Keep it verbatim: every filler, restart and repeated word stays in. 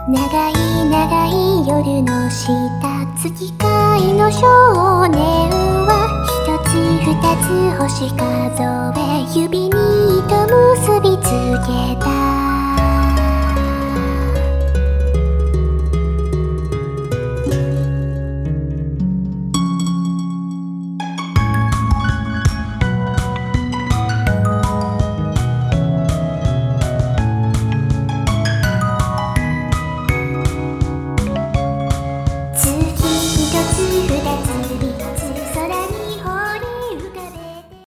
長い長い夜の下月会の少年は一つ二つ星数え指に糸結びつけた。